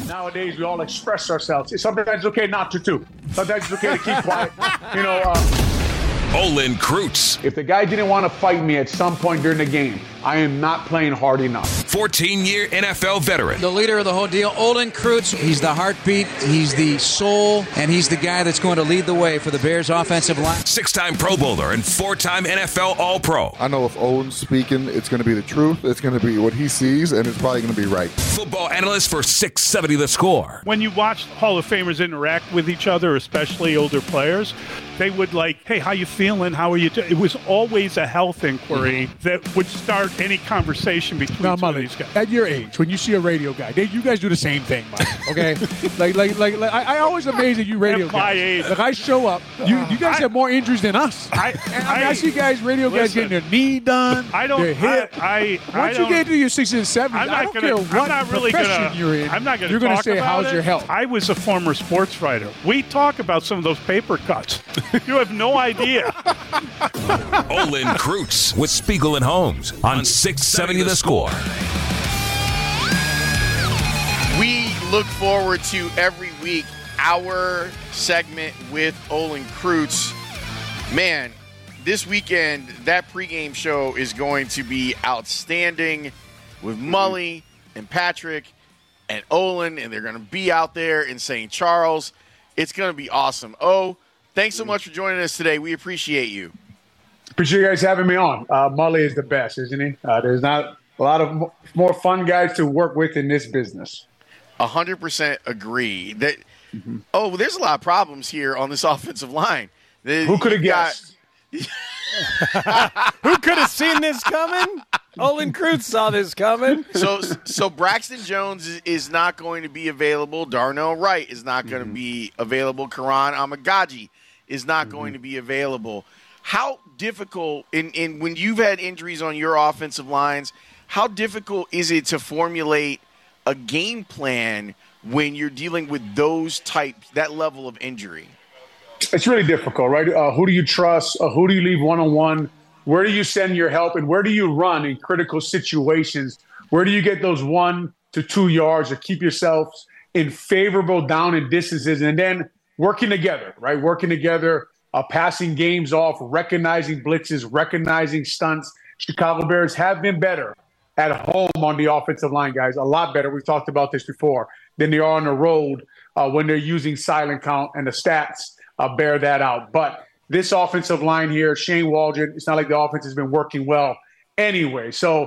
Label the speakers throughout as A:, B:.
A: Nowadays, we all express ourselves. Sometimes it's okay not to, too. Sometimes it's okay to keep quiet.
B: Olin Kreutz.
A: If the guy didn't want to fight me at some point during the game, I am not playing hard enough.
B: 14-year NFL veteran.
C: The leader of the whole deal, Olin Kreutz. He's the heartbeat, he's the soul, and he's the guy that's going to lead the way for the Bears offensive line.
B: 6-time Pro Bowler and 4-time NFL All-Pro.
D: I know if Olin's speaking, it's going to be the truth. It's going to be what he sees, and it's probably going to be right.
B: Football analyst for 670 The Score.
E: When you watch Hall of Famers interact with each other, especially older players, they would hey, how you feeling? How are you doing? It was always a health inquiry that would start any conversation between two of these guys.
F: At your age, when you see a radio guy, you guys do the same thing, Mike, okay? I always amaze at you radio
E: At my
F: guys.
E: age.
F: Like, I show up, you guys have more injuries than us. I see guys, radio guys getting their knee done, their hip. Once you get to your 60s and 70s, I don't care what profession you're in.
E: I'm not going
F: you're
E: to
F: going
E: talk
F: to say,
E: about
F: how's your health?
E: I was a former sports writer. We talk about some of those paper cuts. You have no idea.
B: Olin Kreutz with Spiegel and Holmes on 670 The Score.
G: We look forward to every week our segment with Olin Kreutz. Man, this weekend, that pregame show is going to be outstanding with Mully and Patrick and Olin, and they're going to be out there in St. Charles. It's going to be awesome. Thanks so much for joining us today. We appreciate you.
A: Appreciate you guys having me on. Mully is the best, isn't he? There's not a lot of more fun guys to work with in this business.
G: 100% agree. There's a lot of problems here on this offensive line.
A: Who could have guessed?
H: Who could have seen this coming? Olin Kreutz saw this coming.
G: So Braxton Jones is not going to be available. Darnell Wright is not going to be available. Karan Amagaji is not going to be available. How difficult, in when you've had injuries on your offensive lines, how difficult is it to formulate a game plan when you're dealing with that level of injury?
A: It's really difficult, right? Who do you trust? Who do you leave one-on-one? Where do you send your help? And where do you run in critical situations? Where do you get those 1 to 2 yards or keep yourselves in favorable down and distances? And then working together, right? Working together, passing games off, recognizing blitzes, recognizing stunts. Chicago Bears have been better at home on the offensive line, guys. A lot better. We've talked about this before than they are on the road when they're using silent count, and the stats bear that out. But this offensive line here, Shane Waldron, it's not like the offense has been working well anyway. So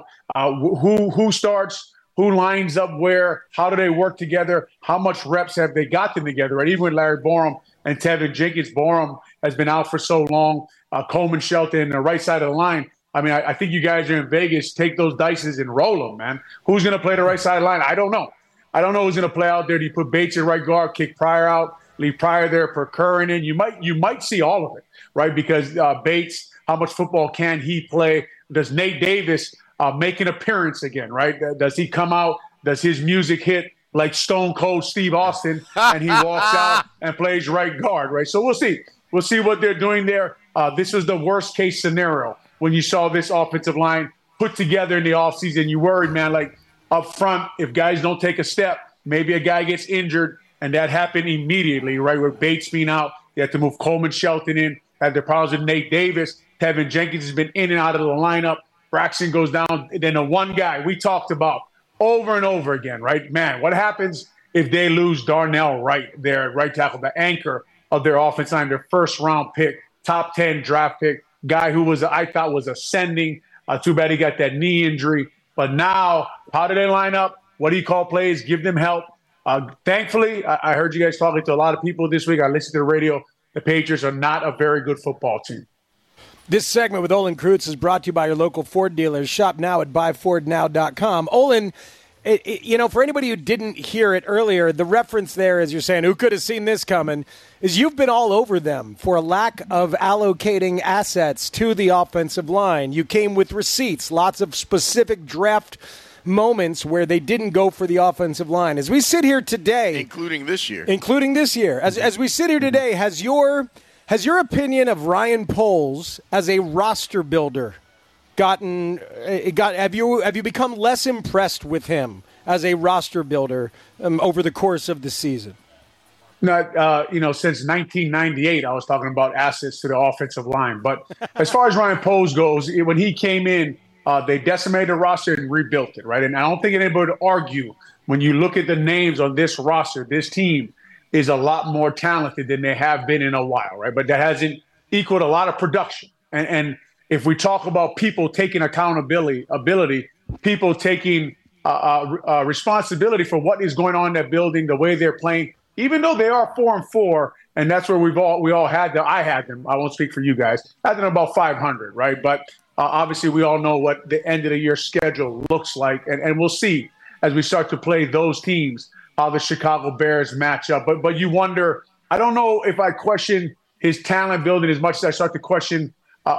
A: who starts, who lines up where, how do they work together, how much reps have they gotten together, right? Even with Larry Borom and Tevin Jenkins, Borom has been out for so long, Coleman Shelton on the right side of the line. I mean, I think you guys are in Vegas, take those dices and roll them, man. Who's going to play the right side of the line? I don't know. I don't know who's going to play out there. Do you put Bates in right guard, kick Pryor out, leave Pryor there, per Curran in? You might see all of it, right? Because Bates, how much football can he play? Does Nate Davis make an appearance again, right? Does he come out? Does his music hit like Stone Cold Steve Austin and he walks out and plays right guard, right? So we'll see. We'll see what they're doing there. This was the worst case scenario when you saw this offensive line put together in the offseason. You worried, man, like up front, if guys don't take a step, maybe a guy gets injured, and that happened immediately, right? With Bates being out, they had to move Coleman Shelton in, had their problems with Nate Davis. Tevin Jenkins has been in and out of the lineup. Braxton goes down. And then the one guy we talked about over and over again, right? Man, what happens if they lose Darnell Wright there at right tackle, the anchor of their offense line, their first-round pick, top 10 draft pick, guy who I thought was ascending. Too bad he got that knee injury. But now, how do they line up? What do you call plays? Give them help. Thankfully, I heard you guys talking to a lot of people this week. I listened to the radio. The Patriots are not a very good football team.
H: This segment with Olin Kreutz is brought to you by your local Ford dealers. Shop now at buyfordnow.com. Olin, for anybody who didn't hear it earlier, the reference there, as you're saying, who could have seen this coming, is you've been all over them for a lack of allocating assets to the offensive line. You came with receipts, lots of specific draft moments where they didn't go for the offensive line. As we sit here today,
G: including this year,
H: as we sit here today, has your opinion of Ryan Poles as a roster builder have you become less impressed with him as a roster builder over the course of the season?
A: Not, since 1998, I was talking about assets to the offensive line. But as far as Ryan Poles goes, when he came in, they decimated the roster and rebuilt it, right? And I don't think anybody would argue when you look at the names on this roster, this team is a lot more talented than they have been in a while, right? But that hasn't equaled a lot of production. And if we talk about people taking accountability, people taking responsibility for what is going on in that building, the way they're playing, even though they are 4-4, and that's where we all had them. I had them. I won't speak for you guys. I had them about 500, right? But obviously, we all know what the end of the year schedule looks like, and we'll see as we start to play those teams how the Chicago Bears match up. But you wonder. I don't know if I question his talent building as much as I start to question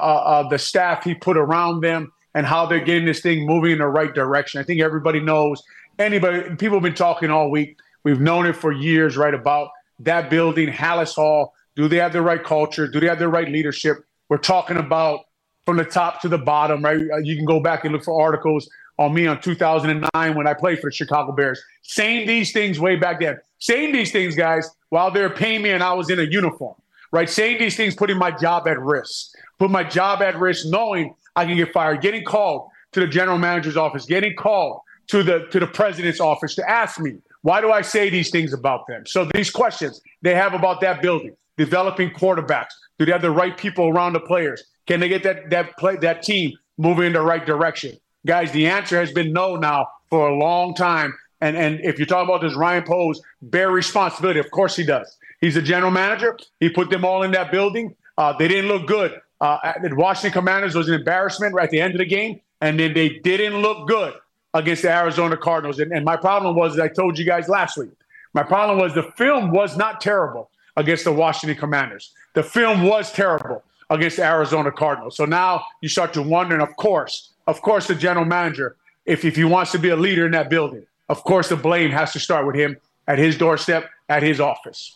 A: the staff he put around them and how they're getting this thing moving in the right direction. I think everybody knows. People have been talking all week. We've known it for years, right, about that building, Hallis Hall. Do they have the right culture? Do they have the right leadership? We're talking about from the top to the bottom, right? You can go back and look for articles on me on 2009 when I played for the Chicago Bears, saying these things way back then. Saying these things, guys, while they're paying me and I was in a uniform, right? Saying these things, putting my job at risk. Put my job at risk knowing I can get fired, getting called to the general manager's office, getting called to the president's office to ask me, why do I say these things about them? So these questions they have about that building, developing quarterbacks. Do they have the right people around the players? Can they get that team moving in the right direction? Guys, the answer has been no now for a long time. And if you're talking about does Ryan Poles bear responsibility, of course he does. He's the general manager. He put them all in that building. They didn't look good. The Washington Commanders was an embarrassment right at the end of the game, and then they didn't look good against the Arizona Cardinals. And my problem was, as I told you guys last week, my problem was the film was not terrible against the Washington Commanders. The film was terrible against the Arizona Cardinals. So now you start to wonder, and of course, the general manager, if he wants to be a leader in that building, of course the blame has to start with him at his doorstep, at his office.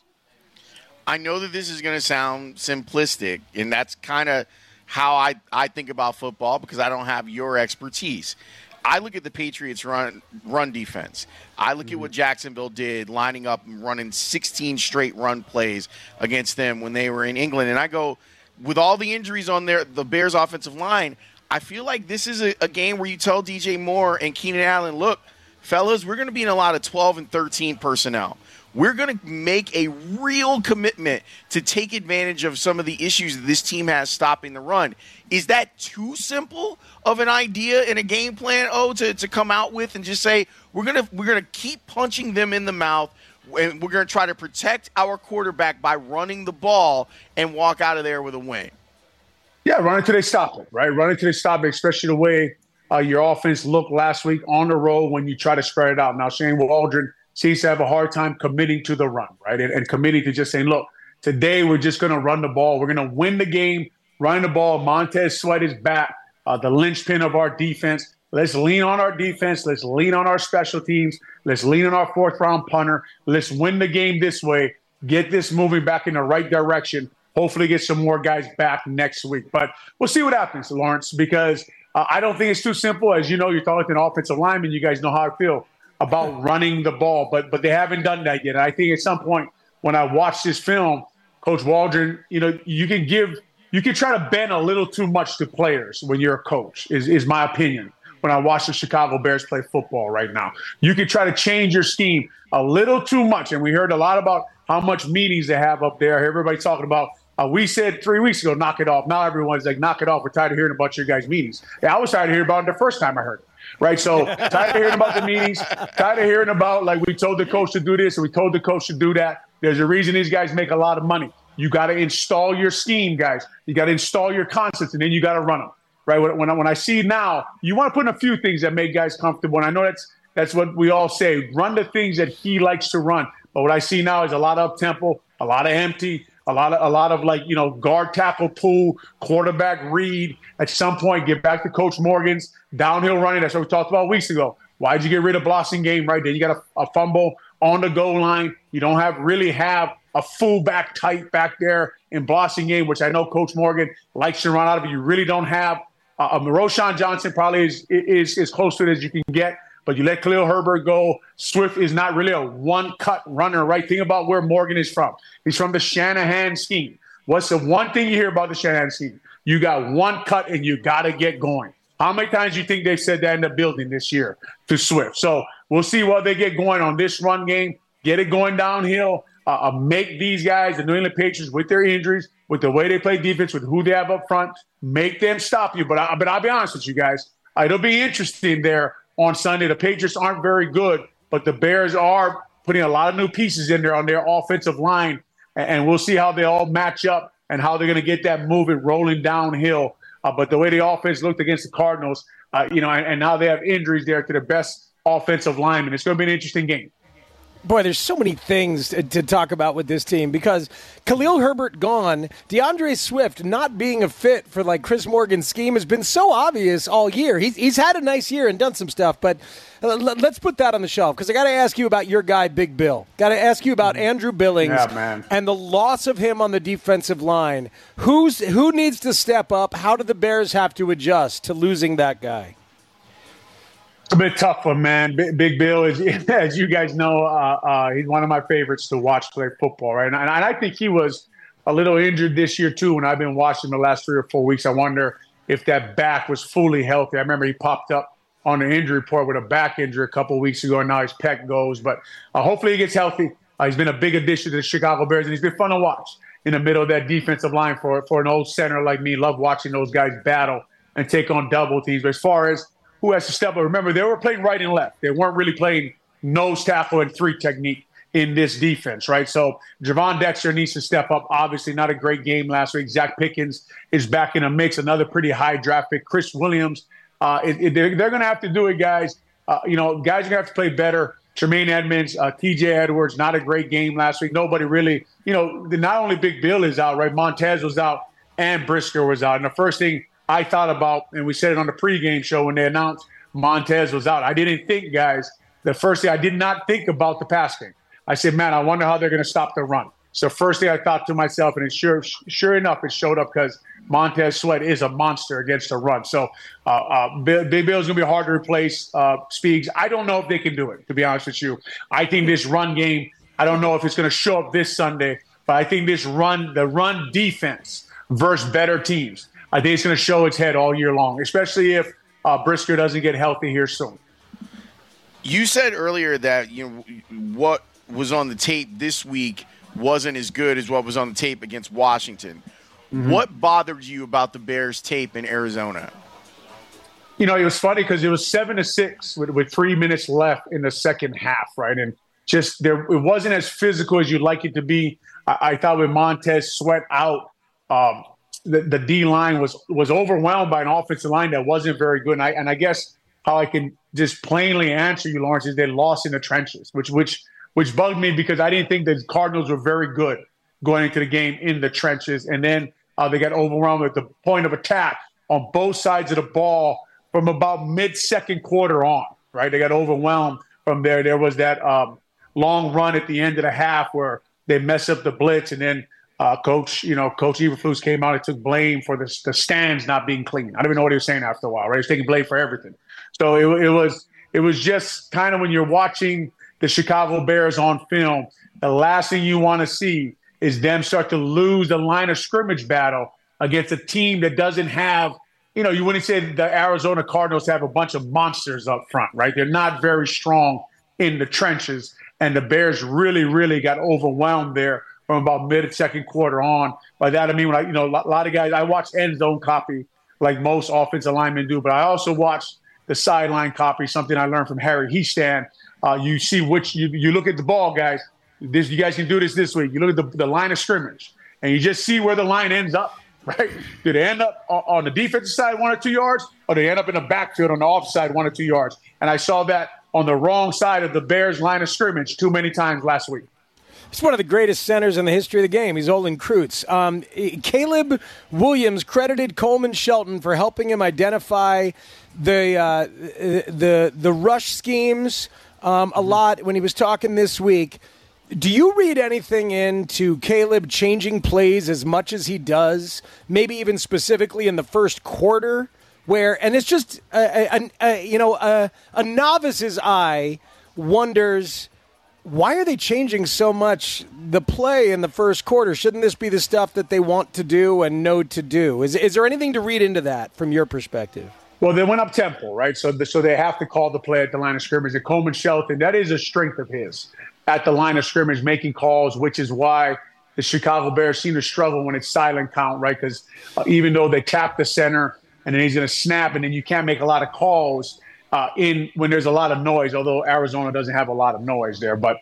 G: I know that this is going to sound simplistic, and that's kind of how I think about football because I don't have your expertise. I look at the Patriots' run defense. I look at what Jacksonville did, lining up and running 16 straight run plays against them when they were in England. And I go, with all the injuries on the Bears' offensive line, I feel like this is a game where you tell DJ Moore and Keenan Allen, look, fellas, we're going to be in a lot of 12 and 13 personnel. We're going to make a real commitment to take advantage of some of the issues that this team has stopping the run. Is that too simple of an idea in a game plan, to come out with and just say we're gonna keep punching them in the mouth and we're going to try to protect our quarterback by running the ball and walk out of there with a win?
A: Yeah, run until they stop it, right? Run until they stop it, especially the way your offense looked last week on the road when you try to spread it out. Now, Shane Waldron seems to have a hard time committing to the run, right? And committing to just saying, look, today we're just going to run the ball. We're going to win the game, running the ball. Montez Sweat is back, the linchpin of our defense. Let's lean on our defense. Let's lean on our special teams. Let's lean on our fourth-round punter. Let's win the game this way, get this moving back in the right direction, hopefully get some more guys back next week. But we'll see what happens, Lawrence, because I don't think it's too simple. As you know, you're talking to an offensive lineman. You guys know how I feel about running the ball, but they haven't done that yet. And I think at some point when I watch this film, Coach Waldron, you can try to bend a little too much to players when you're a coach, is my opinion. When I watch the Chicago Bears play football right now, you can try to change your scheme a little too much. And we heard a lot about how much meetings they have up there. Everybody talking about, we said 3 weeks ago, knock it off. Now everyone's like, knock it off. We're tired of hearing about your guys' meetings. Yeah, I was tired of hearing about it the first time I heard it. Right, so tired of hearing about the meetings, tired of hearing about, like, we told the coach to do this and we told the coach to do that. There's a reason these guys make a lot of money. You got to install your scheme, guys. You got to install your concepts, and then you got to run them. Right, when I see now, you want to put in a few things that make guys comfortable, and I know that's what we all say. Run the things that he likes to run. But what I see now is a lot of up-tempo, a lot of empty, a lot of guard tackle pull, quarterback read. At some point, get back to Coach Morgan's downhill running. That's what we talked about weeks ago. Why'd you get rid of Blasingame? Right then, you got a fumble on the goal line. You don't really have a fullback tight back there in Blasingame, which I know Coach Morgan likes to run out of. You really don't have. Roschon Johnson probably is close to it as you can get. But you let Khalil Herbert go. Swift is not really a one-cut runner, right? Think about where Morgan is from. He's from the Shanahan scheme. What's the one thing you hear about the Shanahan scheme? You got one cut and you got to get going. How many times do you think they said that in the building this year to Swift? So we'll see what they get going on this run game. Get it going downhill. Make these guys, the New England Patriots, with their injuries, with the way they play defense, with who they have up front, make them stop you. But I'll be honest with you guys. It'll be interesting there on Sunday. The Patriots aren't very good, but the Bears are putting a lot of new pieces in there on their offensive line, and we'll see how they all match up and how they're going to get that moving, rolling downhill. But the way the offense looked against the Cardinals, and now they have injuries there to the best offensive lineman. It's going to be an interesting game.
H: Boy, there's so many things to talk about with this team because Khalil Herbert gone, DeAndre Swift not being a fit for like Chris Morgan's scheme has been so obvious all year. He's had a nice year and done some stuff, but let's put that on the shelf because I got to ask you about your guy, Big Bill. Got to ask you about Andrew Billings and the loss of him on the defensive line. Who needs to step up? How do the Bears have to adjust to losing that guy?
A: A bit tough one, man. Big Bill is, as you guys know, he's one of my favorites to watch play football, right? And I think he was a little injured this year too. When I've been watching the last 3 or 4 weeks, I wonder if that back was fully healthy. I remember he popped up on the injury report with a back injury a couple of weeks ago, and now his pec goes. But hopefully he gets healthy. He's been a big addition to the Chicago Bears, and he's been fun to watch in the middle of that defensive line for an old center like me. Love watching those guys battle and take on double teams. But as far as who has to step up? Remember, they were playing right and left. They weren't really playing nose tackle and 3 technique in this defense, right? So Javon Dexter needs to step up. Obviously, not a great game last week. Zach Pickens is back in a mix. Another pretty high draft pick. Chris Williams. They're going to have to do it, guys. Guys are going to have to play better. Tremaine Edmonds, TJ Edwards, not a great game last week. Nobody really, not only Big Bill is out, right? Montez was out and Brisker was out. And the first thing I thought about, and we said it on the pregame show when they announced Montez was out. I didn't think, guys, the first thing I did not think about the pass game. I said, man, I wonder how they're going to stop the run. So first thing I thought to myself, and sure enough, it showed up because Montez Sweat is a monster against the run. So Big Bill's going to be hard to replace. Speaks. I don't know if they can do it, to be honest with you. I think this run game, I don't know if it's going to show up this Sunday, but I think the run defense versus better teams, I think it's going to show its head all year long, especially if Brisker doesn't get healthy here soon.
G: You said earlier that what was on the tape this week wasn't as good as what was on the tape against Washington. Mm-hmm. What bothered you about the Bears tape in Arizona?
A: It was funny because it was 7-6 with 3 minutes left in the second half, right? And just it wasn't as physical as you'd like it to be. I thought with Montez Sweat out, the D-line was overwhelmed by an offensive line that wasn't very good. And I guess how I can just plainly answer you, Lawrence, is they lost in the trenches, which bugged me because I didn't think the Cardinals were very good going into the game in the trenches. And then they got overwhelmed at the point of attack on both sides of the ball from about mid-second quarter on, right? They got overwhelmed from there. There was that long run at the end of the half where they messed up the blitz, and then Coach Eberflus came out and took blame for the stands not being clean. I don't even know what he was saying after a while, right? He was taking blame for everything. So it was just kind of when you're watching the Chicago Bears on film, the last thing you want to see is them start to lose the line of scrimmage battle against a team that doesn't have, you wouldn't say the Arizona Cardinals have a bunch of monsters up front, right? They're not very strong in the trenches, and the Bears really, really got overwhelmed there from about mid-second quarter on. By that, I mean, a lot of guys, I watch end zone copy like most offensive linemen do, but I also watch the sideline copy, something I learned from Harry Hiestand. You see you look at the ball, guys. You guys can do this week. You look at the line of scrimmage, and you just see where the line ends up, right? Do they end up on the defensive side 1 or 2 yards, or do they end up in the backfield on the offside 1 or 2 yards? And I saw that on the wrong side of the Bears line of scrimmage too many times last week.
H: He's one of the greatest centers in the history of the game. He's Olin Kreutz. Caleb Williams credited Coleman Shelton for helping him identify the rush schemes a lot when he was talking this week. Do you read anything into Caleb changing plays as much as he does, maybe even specifically in the first quarter, where, and it's just a novice's eye wonders, why are they changing so much the play in the first quarter? Shouldn't this be the stuff that they want to do and know to do? Is there anything to read into that from your perspective?
A: Well, they went up tempo, right? So they have to call the play at the line of scrimmage. And Coleman Shelton, that is a strength of his, at the line of scrimmage, making calls, which is why the Chicago Bears seem to struggle when it's silent count, right? Because even though they tap the center and then he's going to snap, and then you can't make a lot of calls when there's a lot of noise, although Arizona doesn't have a lot of noise there. But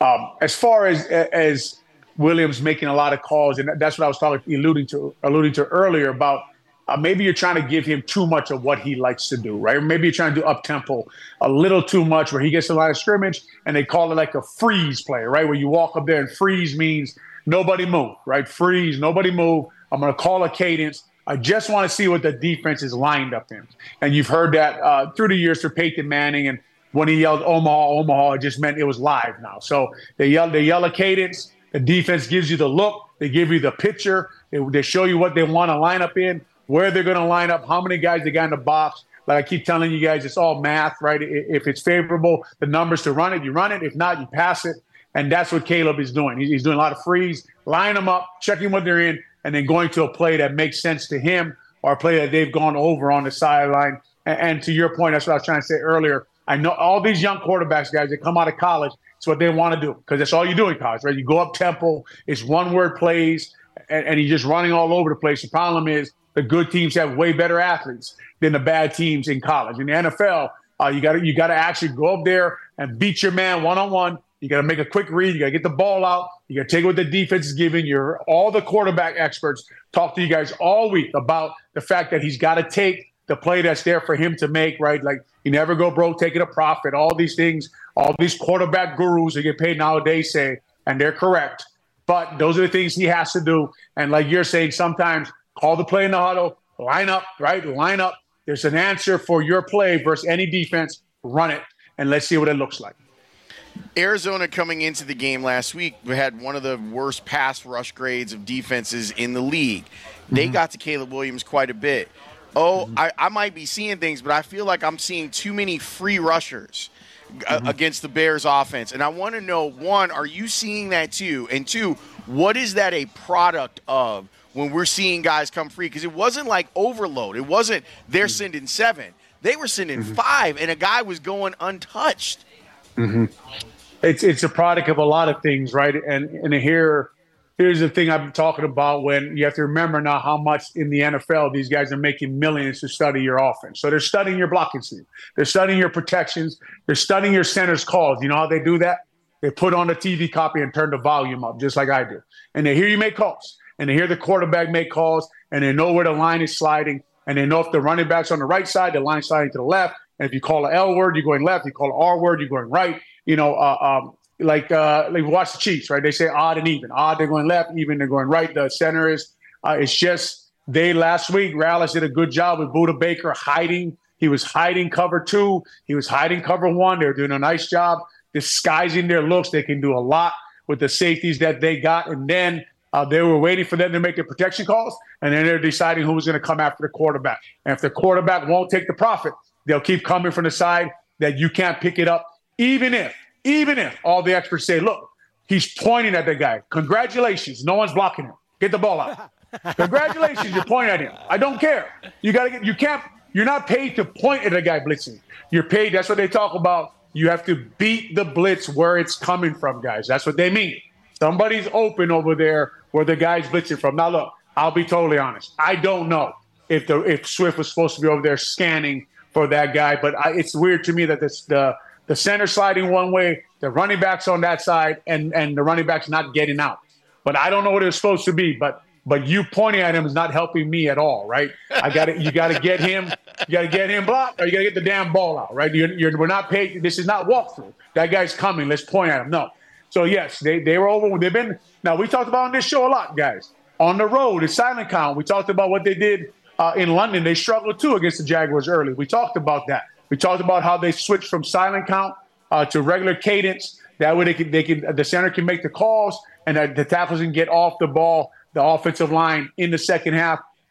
A: as far as Williams making a lot of calls, and that's what I was alluding to earlier about, maybe you're trying to give him too much of what he likes to do, right? Maybe you're trying to do up-tempo a little too much where he gets to the line of scrimmage and they call it like a freeze play, right? Where you walk up there, and freeze means nobody move, right? Freeze, nobody move. I'm going to call a cadence. I just want to see what the defense is lined up in. And you've heard that through the years for Peyton Manning. And when he yelled Omaha, it just meant it was live now. So they yell a cadence. The defense gives you the look. They give you the picture. They show you what they want to line up in, where they're going to line up, how many guys they got in the box. Like I keep telling you guys, it's all math, right? If it's favorable, the numbers to run it, you run it. If not, you pass it. And that's what Caleb is doing. He's doing a lot of freeze, line them up, checking what they're in, and then going to a play that makes sense to him or a play that they've gone over on the sideline. And to your point, that's what I was trying to say earlier. I know all these young quarterbacks, guys, that come out of college, it's what they want to do because that's all you do in college, right? You go up tempo, it's one-word plays, and you're just running all over the place. The problem is the good teams have way better athletes than the bad teams in college. In the NFL, you got to actually go up there and beat your man one-on-one. You got to make a quick read. You got to get the ball out. You got to take what the defense is giving. All the quarterback experts talk to you guys all week about the fact that he's got to take the play that's there for him to make, right? Like you never go broke taking a profit. All these things, all these quarterback gurus that get paid nowadays say, and they're correct. But those are the things he has to do. And like you're saying, sometimes call the play in the huddle, line up, right? Line up. There's an answer for your play versus any defense. Run it, and let's see what it looks like.
G: Arizona coming into the game last week had one of the worst pass rush grades of defenses in the league. They got to Caleb Williams quite a bit. I might be seeing things, but I feel like I'm seeing too many free rushers against the Bears offense. And I want to know, one, are you seeing that too? And two, what is that a product of when we're seeing guys come free? Because it wasn't like overload. It wasn't they're sending 7. They were sending 5, and a guy was going untouched.
A: It's a product of a lot of things, right? And here's the thing I've been talking about, when you have to remember now how much in the NFL these guys are making millions to study your offense. So they're studying your blocking scheme. They're studying your protections. They're studying your center's calls. You know how they do that? They put on the TV copy and turn the volume up just like I do. And they hear you make calls. And they hear the quarterback make calls. And they know where the line is sliding. And they know if the running back's on the right side, the line's sliding to the left. And if you call an L word, you're going left. You call an R word, you're going right. You know, like watch the Chiefs, right? They say odd and even. Odd, they're going left. Even, they're going right. The center is. It's just last week, Rallis did a good job with Budda Baker hiding. He was hiding cover 2. He was hiding cover 1. They were doing a nice job disguising their looks. They can do a lot with the safeties that they got. And then they were waiting for them to make their protection calls. And then they're deciding who was going to come after the quarterback. And if the quarterback won't take the profit, they'll keep coming from the side that you can't pick it up. Even if all the experts say, look, he's pointing at the guy. Congratulations. No one's blocking him. Get the ball out. Congratulations. You're pointing at him. I don't care. You're not paid to point at a guy blitzing. You're paid. That's what they talk about. You have to beat the blitz where it's coming from, guys. That's what they mean. Somebody's open over there where the guy's blitzing from. Now, look, I'll be totally honest. I don't know if Swift was supposed to be over there scanning for that guy, but it's weird to me that the center sliding one way, the running back's on that side, and the running back's not getting out. But I don't know what it was supposed to be, but you pointing at him is not helping me at all, right? You got to get him blocked, or you got to get the damn ball out, right? We're not paid. This is not walkthrough. That guy's coming. Let's point at him. No. So yes, they were over. They've been. Now we talked about on this show a lot, guys. On the road, it's silent count. We talked about what they did in London. They struggled too against the Jaguars early. We talked about that. We talked about how they switched from silent count to regular cadence. That way the center can make the calls and the tackles can get off the ball, the offensive line in the second half.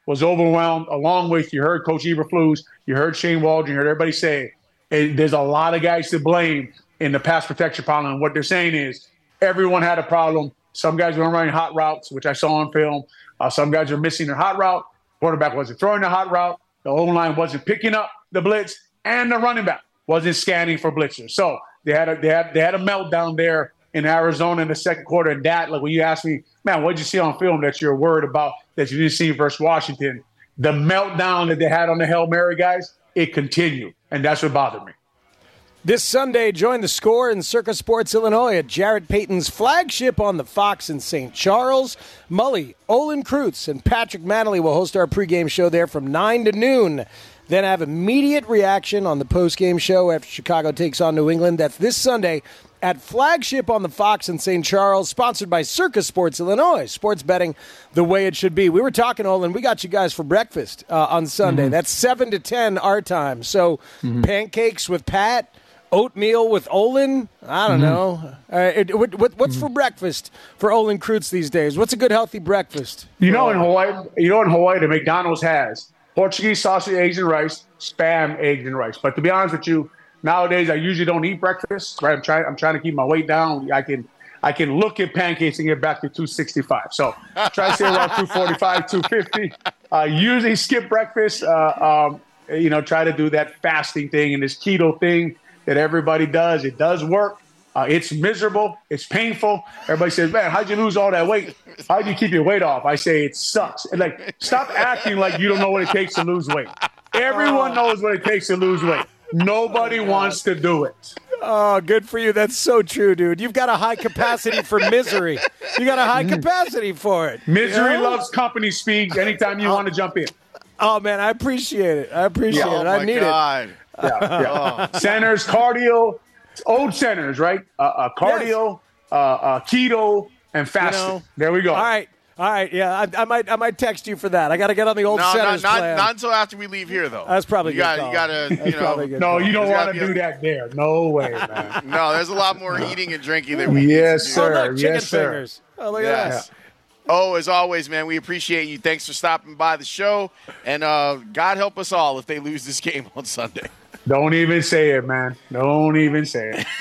A: was overwhelmed, along with, you heard Coach Eberflus, you heard Shane Waldron, you heard everybody say, there's a lot of guys to blame in the pass protection problem. And what they're saying is everyone had a problem. Some guys were running hot routes, which I saw on film. Some guys were missing their hot route. Quarterback wasn't throwing the hot route. The O-line wasn't picking up the blitz, and the running back wasn't scanning for blitzers. So they had a meltdown there in Arizona in the second quarter. And that, like when you ask me, man, what did you see on film that you're worried about that you didn't see versus Washington? The meltdown that they had on the Hail Mary guys, it continued, and that's what bothered me.
H: This Sunday, join the Score in Circa Sports Illinois at Jarrett Payton's flagship on the Fox in St. Charles. Mully, Olin Kreutz, and Patrick Manley will host our pregame show there from 9 to noon. Then have immediate reaction on the postgame show after Chicago takes on New England. That's this Sunday at flagship on the Fox in St. Charles, sponsored by Circa Sports Illinois. Sports betting the way it should be. We were talking, Olin, we got you guys for breakfast on Sunday. Mm-hmm. That's 7 to 10 our time. So pancakes with Pat, oatmeal with Olin. I don't know. What's for breakfast for Olin Kreutz these days? What's a good healthy breakfast?
A: In Hawaii, the McDonald's has Portuguese sausage, eggs, and rice, Spam, eggs, and rice. But to be honest with you, nowadays I usually don't eat breakfast. Right, I'm trying to keep my weight down. I can look at pancakes and get back to 265. So try to stay around 245, 250. Usually skip breakfast. Try to do that fasting thing and this keto thing that everybody does. It does work. It's miserable. It's painful. Everybody says, man, how'd you lose all that weight? How'd you keep your weight off? I say it sucks. And stop acting like you don't know what it takes to lose weight. Everyone knows what it takes to lose weight. Nobody wants to do it.
H: Oh, good for you. That's so true, dude. You've got a high capacity for misery. You got a high capacity for it.
A: Misery loves company, Speaks. Anytime you want to jump in.
H: Oh, man, I appreciate it. I need it.
A: Yeah. Centers, cardio, old centers, right? Cardio, keto, and fasting. There we go.
H: All right. Yeah, I might text you for that. I got to get on the old centers plan.
G: Not until after we leave here, though.
H: That's probably
G: you got to.
A: No, you don't want to do that there. No way, man.
G: No, there's a lot more eating and drinking than we
A: Yes, sir.
H: Oh, look, chicken fingers. Oh, look at that.
G: Oh, as always, man, we appreciate you. Thanks for stopping by the show. And God help us all if they lose this game on Sunday.
A: Don't even say it, man. Don't even say it.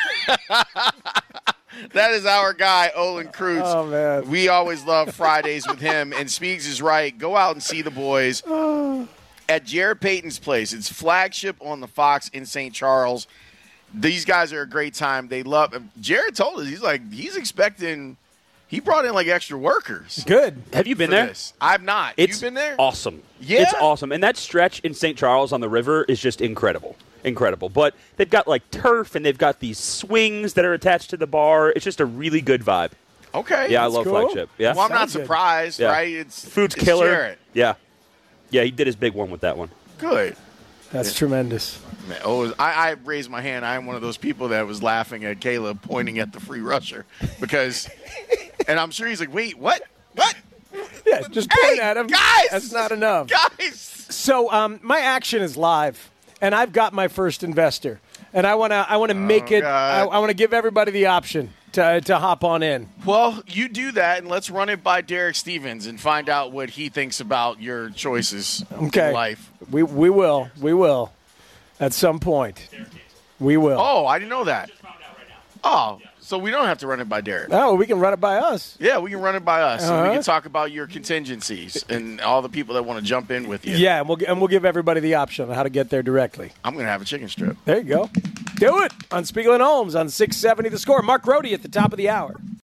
G: That is our guy, Olin Kreutz.
H: Oh, man.
G: We always love Fridays with him. And Speaks is right. Go out and see the boys at Jarrett Payton's place. It's flagship on the Fox in St. Charles. These guys are a great time. They love – Jarrett told us, he's expecting – he brought in, extra workers.
H: Good.
I: Have you been there?
G: This. I've not. You've been there?
I: Awesome.
G: Yeah?
I: It's awesome. And that stretch in St. Charles on the river is just incredible. Incredible. But they've got, turf, and they've got these swings that are attached to the bar. It's just a really good vibe.
G: Okay.
I: Yeah, I love flagship. Yeah.
G: Well, I'm not surprised, right?
I: Food's killer.
G: Jarrett.
I: Yeah. Yeah, he did his big one with that one.
G: Good.
H: That's tremendous.
G: Man, I raised my hand. I'm one of those people that was laughing at Caleb pointing at the free rusher because – and I'm sure he's like, wait, what? What?
H: Yeah, just point at him.
G: Guys!
H: That's not enough.
G: Guys!
H: So my action is live, and I've got my first investor. And I want to make it – I want to give everybody the option to hop on in.
G: Well, you do that, and let's run it by Derek Stevens and find out what he thinks about your choices in life.
H: We will. We will. At some point. We will.
G: Oh, I didn't know that. Oh, so we don't have to run it by Derek.
H: No, we can run it by us.
G: Yeah, we can run it by us. So we can talk about your contingencies and all the people that want to jump in with you.
H: Yeah, and we'll give everybody the option on how to get there directly.
G: I'm going to have a chicken strip.
H: There you go. Do it on Spiegel and Holmes on 670 The Score. Mark Grody at the top of the hour.